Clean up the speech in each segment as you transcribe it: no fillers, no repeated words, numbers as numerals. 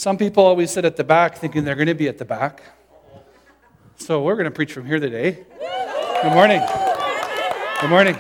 Some people always sit at the back thinking they're going to be at the back. So we're going to preach from here today. Good morning. Good morning.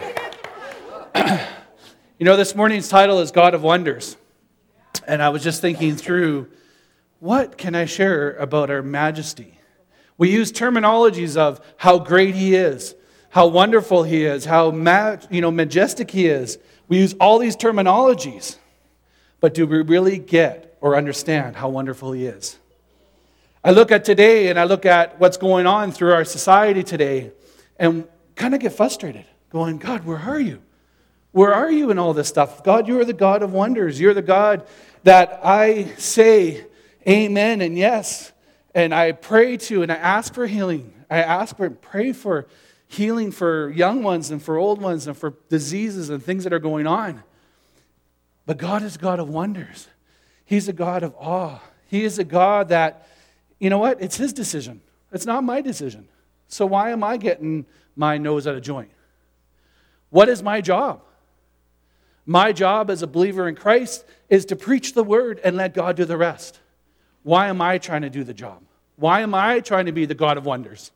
This morning's title is God of Wonders. And I was just thinking through, what can I share about our majesty? We use terminologies of how great he is, how wonderful he is, how majestic he is. We use all these terminologies. But do we really get or understand how wonderful he is? I look at today and I look at what's going on through our society today and kind of get frustrated, going, God, where are you? Where are you in all this stuff? God, you are the God of wonders. You're the God that I say amen and yes. And I pray to and I ask for healing. Pray for healing for young ones and for old ones and for diseases and things that are going on. But God is a God of wonders. He's a God of awe. He is a God that, you know what? It's his decision. It's not my decision. So why am I getting my nose out of joint? What is my job? My job as a believer in Christ is to preach the word and let God do the rest. Why am I trying to do the job? Why am I trying to be the God of wonders?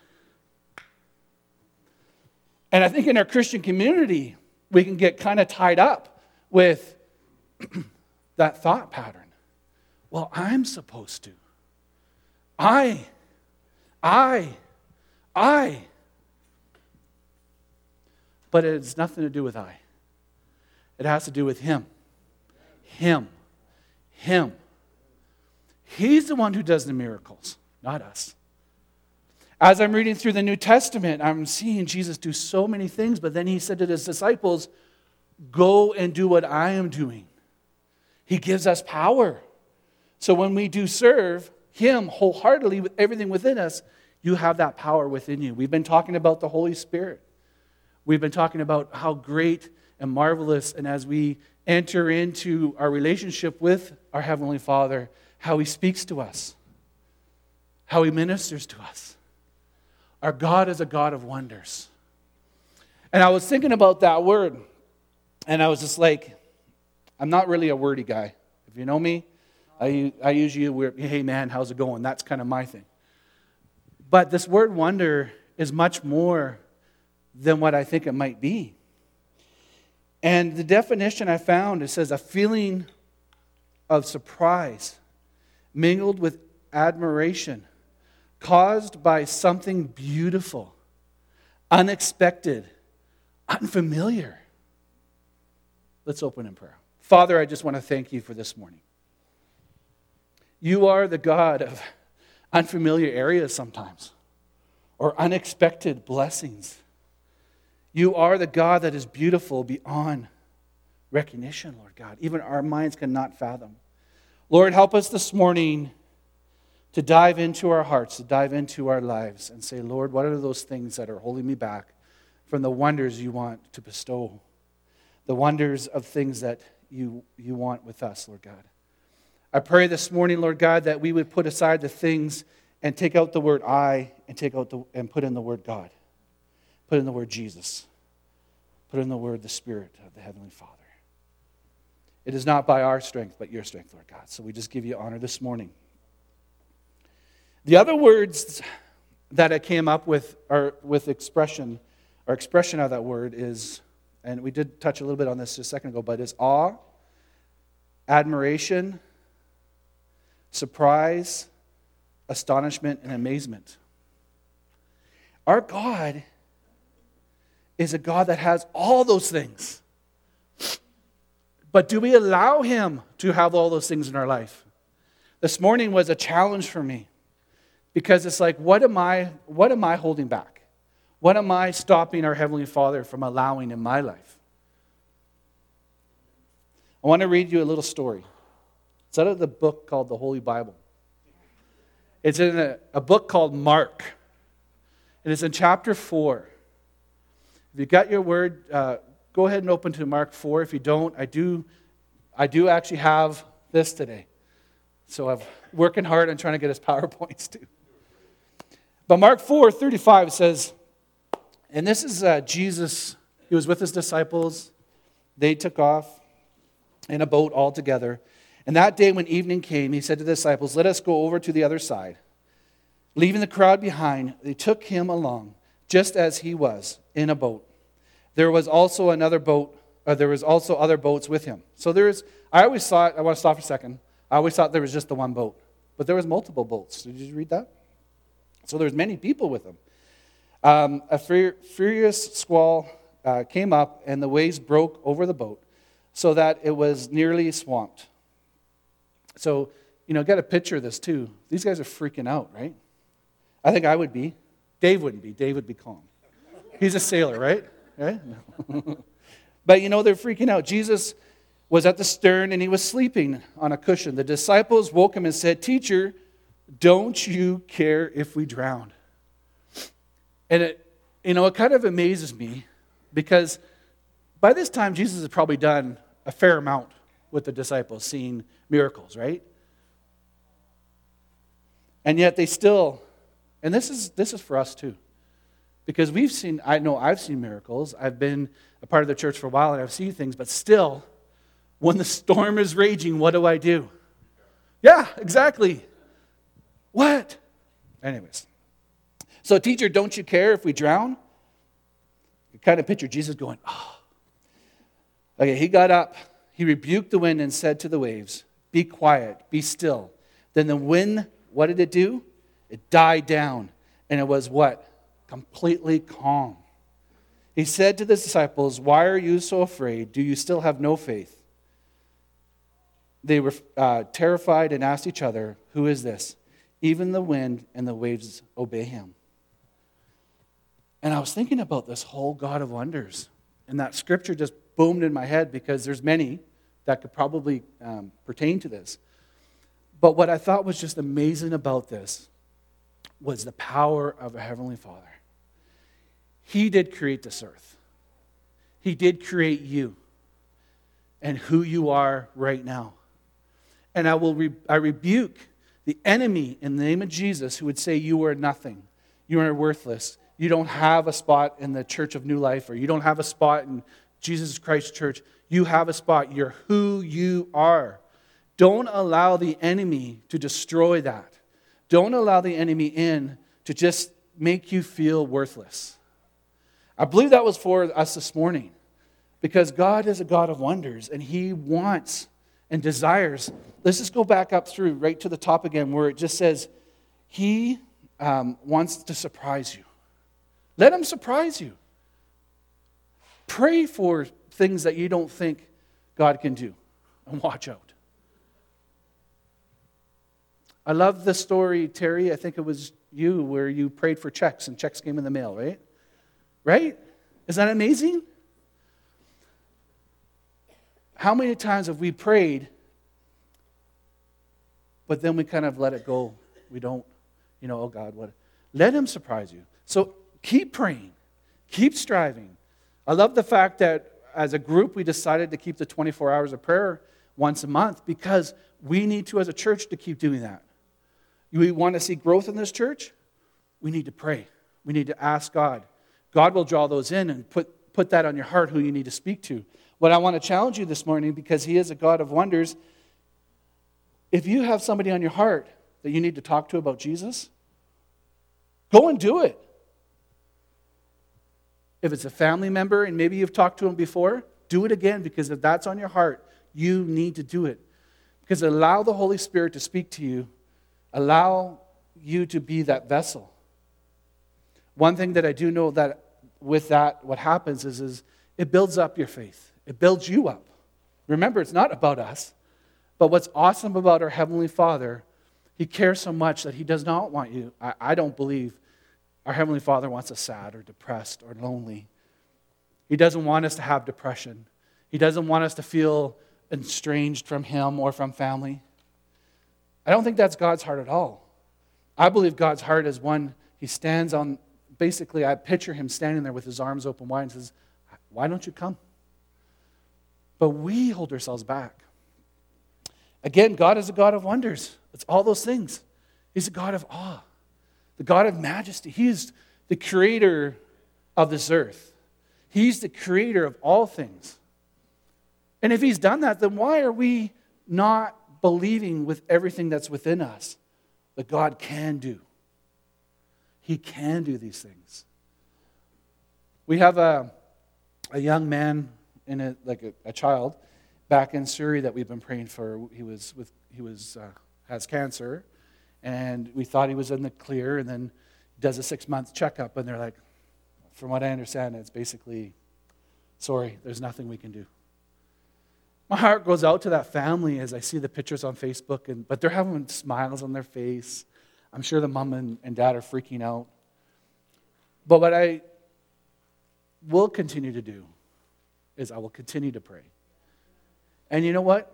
And I think in our Christian community, we can get kind of tied up with that thought pattern. Well, I'm supposed to. I. But it has nothing to do with I. It has to do with him. Him. He's the one who does the miracles, not us. As I'm reading through the New Testament, I'm seeing Jesus do so many things, but then he said to his disciples, go and do what I am doing. He gives us power. So when we do serve him wholeheartedly with everything within us, you have that power within you. We've been talking about the Holy Spirit. We've been talking about how great and marvelous, and as we enter into our relationship with our Heavenly Father, how he speaks to us, how he ministers to us. Our God is a God of wonders. And I was thinking about that word, and I was just like, I'm not really a wordy guy. If you know me, I usually, hey man, how's it going? That's kind of my thing. But this word wonder is much more than what I think it might be. And the definition I found, it says a feeling of surprise mingled with admiration caused by something beautiful, unexpected, unfamiliar. Let's open in prayer. Father, I just want to thank you for this morning. You are the God of unfamiliar areas sometimes, or unexpected blessings. You are the God that is beautiful beyond recognition, Lord God. Even our minds cannot fathom. Lord, help us this morning to dive into our hearts, to dive into our lives and say, Lord, what are those things that are holding me back from the wonders you want to bestow? The wonders of things that you want with us, Lord God. I pray this morning, Lord God, that we would put aside the things and take out the word I and put in the word God. Put in the word Jesus. Put in the word the Spirit of the Heavenly Father. It is not by our strength, but your strength, Lord God. So we just give you honor this morning. The other words that I came up with expression of that word is, and we did touch a little bit on this just a second ago, but is awe, admiration, surprise, astonishment, and amazement. Our God is a God that has all those things. But do we allow him to have all those things in our life? This morning was a challenge for me because it's like, what am I holding back? What am I stopping our Heavenly Father from allowing in my life? I want to read you a little story. It's out of the book called the Holy Bible. It's in a book called Mark. It is in chapter 4. If you got your word, go ahead and open to Mark 4. If you don't, I do actually have this today. So I'm working hard on trying to get his PowerPoints too. But Mark 4:35 says, and this is Jesus. He was with his disciples. They took off in a boat all together. And that day when evening came, he said to the disciples, "Let us go over to the other side." Leaving the crowd behind, they took him along, just as he was, in a boat. There was also other boats with him. So I want to stop for a second. I always thought there was just the one boat. But there was multiple boats. Did you read that? So there's many people with him. A furious squall came up, and the waves broke over the boat, so that it was nearly swamped. So, get a picture of this too. These guys are freaking out, right? I think I would be. Dave wouldn't be. Dave would be calm. He's a sailor, right? Right? No. But, they're freaking out. Jesus was at the stern, and he was sleeping on a cushion. The disciples woke him and said, "Teacher, don't you care if we drown?" And it kind of amazes me, because by this time, Jesus had probably done a fair amount with the disciples, seeing miracles, right? And yet they still, and this is for us too, because I've seen miracles. I've been a part of the church for a while, and I've seen things, but still, when the storm is raging, what do? Yeah, exactly. What? Anyways. So, "Teacher, don't you care if we drown?" You kind of picture Jesus going, "Oh." Okay, he got up. He rebuked the wind and said to the waves, "Be quiet, be still." Then the wind, what did it do? It died down. And it was what? Completely calm. He said to the disciples, "Why are you so afraid? Do you still have no faith?" They were terrified and asked each other, "Who is this? Even the wind and the waves obey him." And I was thinking about this whole God of wonders. And that scripture just boomed in my head, because there's many that could probably pertain to this. But what I thought was just amazing about this was the power of a Heavenly Father. He did create this earth. He did create you and who you are right now. And I rebuke the enemy in the name of Jesus who would say you are nothing. You are worthless. You don't have a spot in the Church of New Life, or you don't have a spot in Jesus Christ Church. You have a spot. You're who you are. Don't allow the enemy to destroy that. Don't allow the enemy in to just make you feel worthless. I believe that was for us this morning, because God is a God of wonders, and He wants and desires. Let's just go back up through right to the top again, where it just says He wants to surprise you. Let Him surprise you. Pray for things that you don't think God can do, and watch out. I love the story, Terry, I think it was you, where you prayed for checks and checks came in the mail, right? Right? Isn't that amazing? How many times have we prayed, but then we kind of let it go? We don't, oh God, what? Let Him surprise you. So keep praying. Keep striving. I love the fact that as a group we decided to keep the 24 hours of prayer once a month, because we need to, as a church, to keep doing that. We want to see growth in this church? We need to pray. We need to ask God. God will draw those in and put that on your heart, who you need to speak to. What I want to challenge you this morning, because He is a God of wonders, if you have somebody on your heart that you need to talk to about Jesus, go and do it. If it's a family member and maybe you've talked to them before, do it again, because if that's on your heart, you need to do it. Because allow the Holy Spirit to speak to you. Allow you to be that vessel. One thing that I do know that with that, what happens is it builds up your faith. It builds you up. Remember, it's not about us. But what's awesome about our Heavenly Father, He cares so much that He does not want you. I don't believe our Heavenly Father wants us sad or depressed or lonely. He doesn't want us to have depression. He doesn't want us to feel estranged from Him or from family. I don't think that's God's heart at all. I believe God's heart is one, He stands on, basically I picture Him standing there with His arms open wide and says, "Why don't you come?" But we hold ourselves back. Again, God is a God of wonders. It's all those things. He's a God of awe, the God of majesty. He is the creator of this earth. He's the creator of all things. And if He's done that, then why are we not believing with everything that's within us that God can do. He can do these things. We have a young man, a child, back in Surrey that we've been praying for. He has cancer, and we thought he was in the clear, and then does a 6-month checkup, and they're like, from what I understand, it's basically, sorry, there's nothing we can do. My heart goes out to that family as I see the pictures on Facebook, but they're having smiles on their face. I'm sure the mom and dad are freaking out. But what I will continue to do is I will continue to pray. And you know what?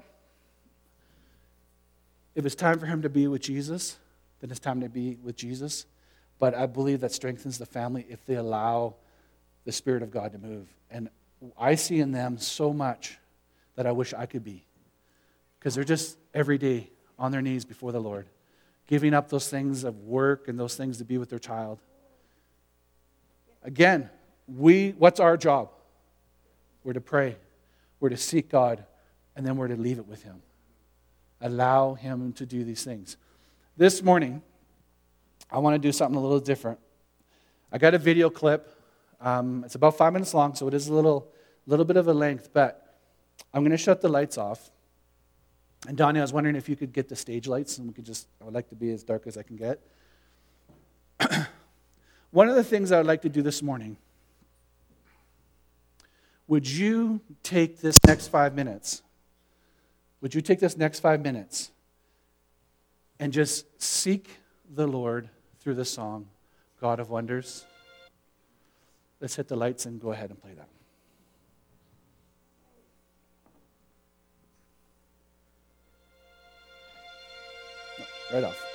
If it's time for him to be with Jesus, then it's time to be with Jesus. But I believe that strengthens the family if they allow the Spirit of God to move. And I see in them so much that I wish I could be. Because they're just every day on their knees before the Lord, giving up those things of work and those things to be with their child. Again, what's our job? We're to pray. We're to seek God. And then we're to leave it with Him. Allow Him to do these things. This morning, I want to do something a little different. I got a video clip. It's about 5 minutes long, so it is a little bit of a length, but I'm going to shut the lights off. And Donnie, I was wondering if you could get the stage lights, and I would like to be as dark as I can get. One of the things I would like to do this morning, would you take this next 5 minutes? Would you take this next 5 minutes and just seek the Lord through the song, God of Wonders? Let's hit the lights and go ahead and play that. No, right off.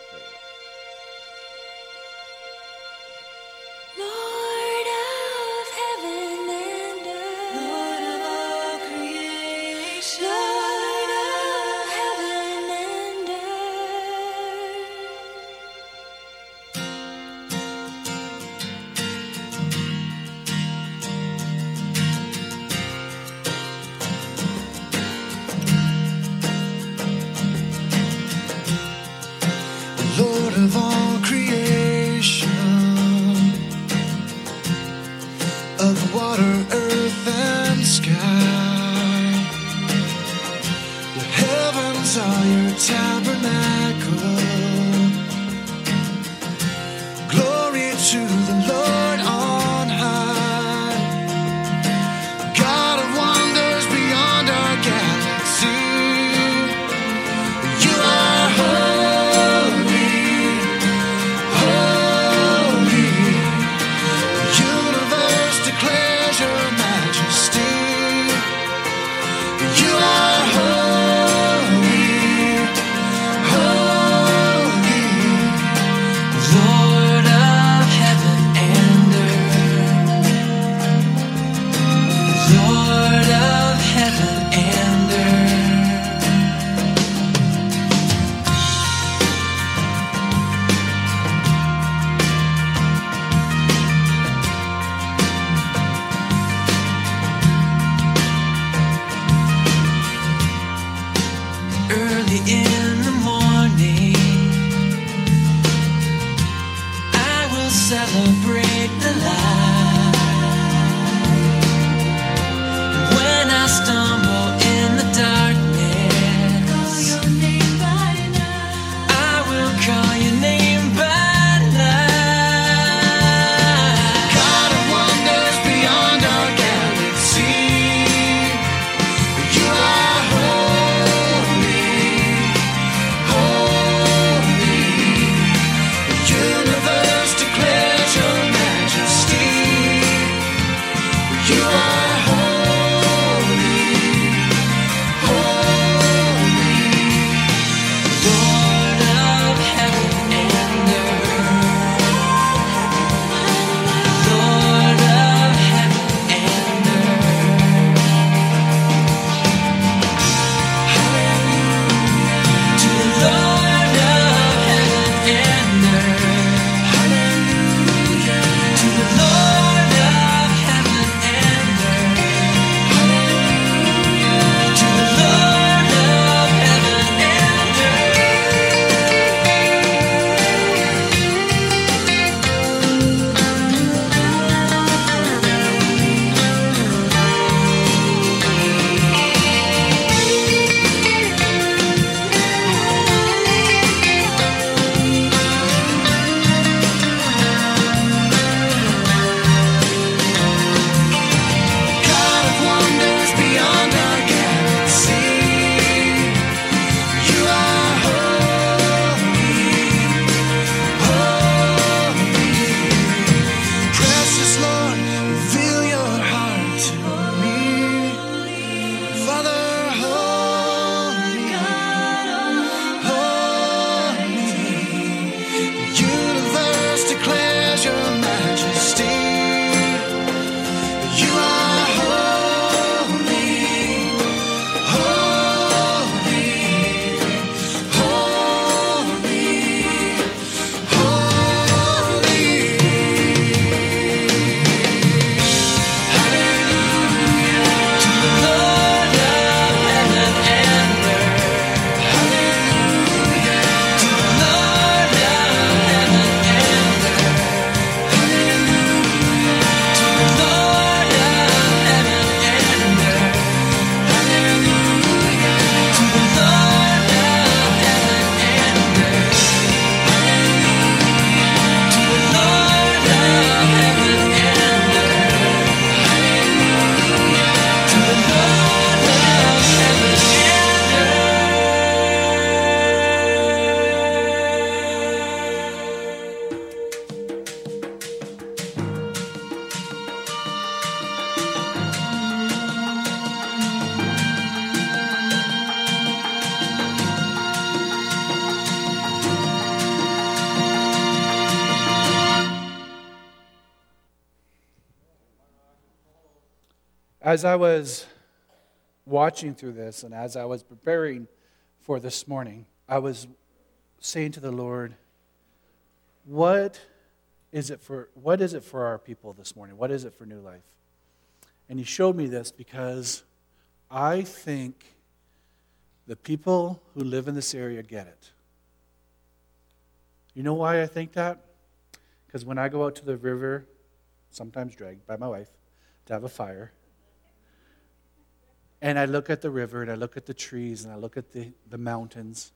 As I was watching through this and as I was preparing for this morning, I was saying to the Lord, what is it for our people this morning? What is it for New Life? And he showed me this because I think the people who live in this area get it. You know why I think that? Because when I go out to the river, sometimes dragged by my wife, to have a fire, and I look at the river and I look at the trees and I look at the mountains,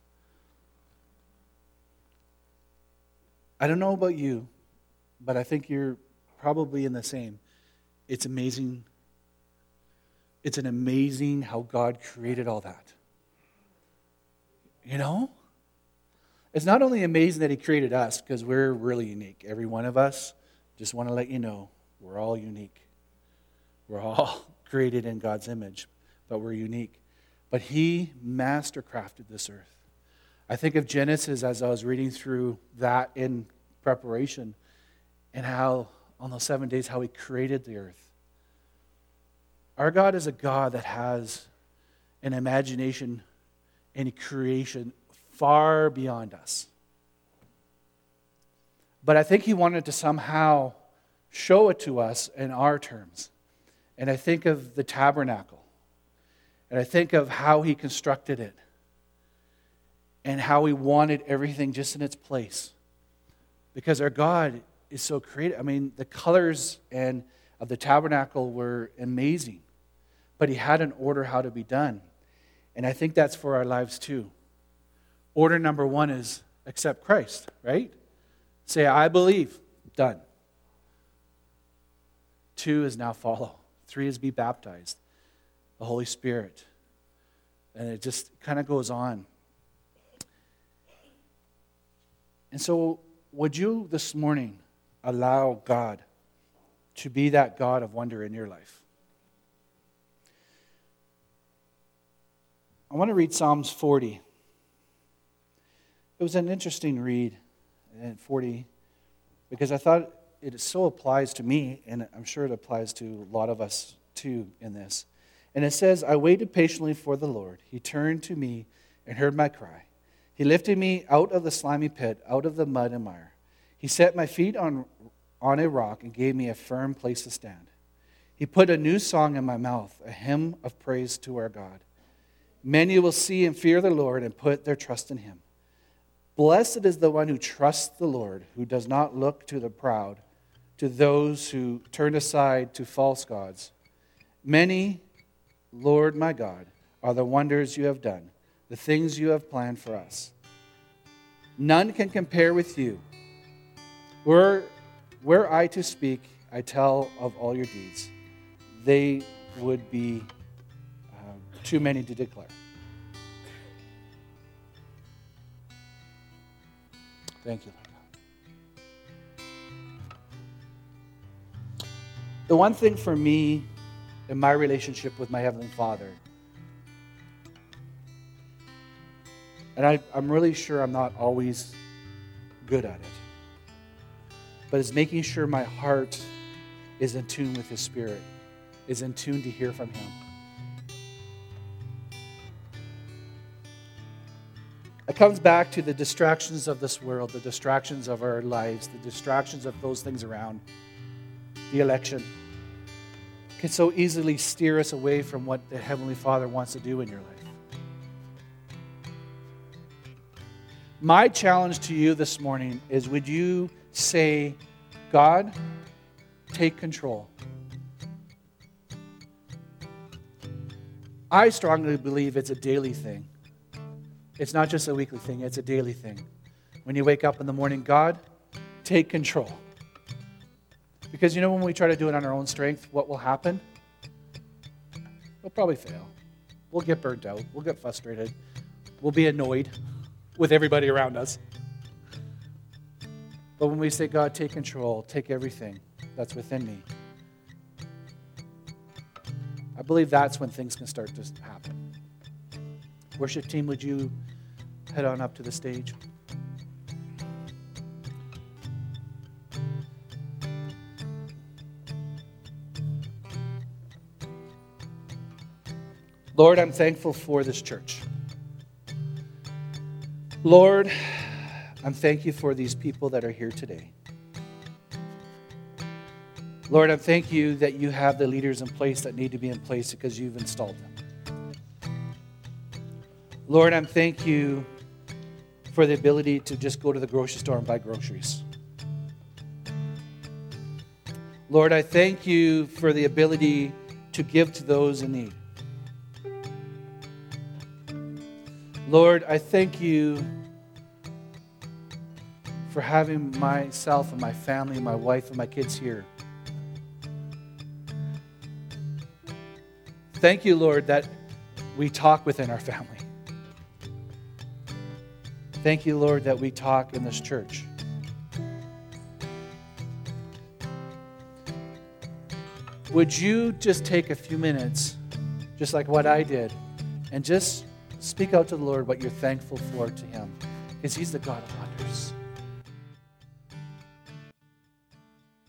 I don't know about you, but I think you're probably in the same. It's amazing. It's an amazing how God created all that. You know? It's not only amazing that he created us, because we're really unique. Every one of us, just want to let you know, we're all unique. We're all created in God's image, but we're unique. But he mastercrafted this earth. I think of Genesis as I was reading through that in preparation, and how on those 7 days, how he created the earth. Our God is a God that has an imagination and creation far beyond us. But I think he wanted to somehow show it to us in our terms. And I think of the tabernacle. And I think of how he constructed it. And how he wanted everything just in its place. Because our God is so creative. I mean, the colors of the tabernacle were amazing. But he had an order how to be done. And I think that's for our lives too. Order number 1 is accept Christ, right? Say, I believe. Done. 2 is now follow. 3 is be baptized. The Holy Spirit. And it just kind of goes on. And so, would you this morning allow God to be that God of wonder in your life? I want to read Psalms 40. It was an interesting read in 40 because I thought it so applies to me, and I'm sure it applies to a lot of us too in this. And it says, I waited patiently for the Lord. He turned to me and heard my cry. He lifted me out of the slimy pit, out of the mud and mire. He set my feet on a rock and gave me a firm place to stand. He put a new song in my mouth, a hymn of praise to our God. Many will see and fear the Lord and put their trust in him. Blessed is the one who trusts the Lord, who does not look to the proud, to those who turn aside to false gods. Many, Lord my God, are the wonders you have done, the things you have planned for us. None can compare with you. Were I to speak, I tell of all your deeds. They would be too many to declare. Thank you, Lord. The one thing for me in my relationship with my Heavenly Father, and I'm really sure I'm not always good at it, but it's making sure my heart is in tune with His Spirit, is in tune to hear from Him. It comes back to the distractions of this world, the distractions of our lives, the distractions of those things around. The election can so easily steer us away from what the Heavenly Father wants to do in your life. My challenge to you this morning is, would you say, God, take control. I strongly believe it's a daily thing. It's not just a weekly thing, it's a daily thing. When you wake up in the morning, God, take control. Because when we try to do it on our own strength, what will happen? We'll probably fail. We'll get burnt out. We'll get frustrated. We'll be annoyed with everybody around us. But when we say, God, take control, take everything that's within me, I believe that's when things can start to happen. Worship team, would you head on up to the stage? Lord, I'm thankful for this church. Lord, I'm thank you for these people that are here today. Lord, I thank you that you have the leaders in place that need to be in place because you've installed them. Lord, I thank you for the ability to just go to the grocery store and buy groceries. Lord, I thank you for the ability to give to those in need. Lord, I thank you for having myself and my family, my wife and my kids here. Thank you, Lord, that we talk within our family. Thank you, Lord, that we talk in this church. Would you just take a few minutes, just like what I did, and just speak out to the Lord what you're thankful for to Him, because He's the God of wonders.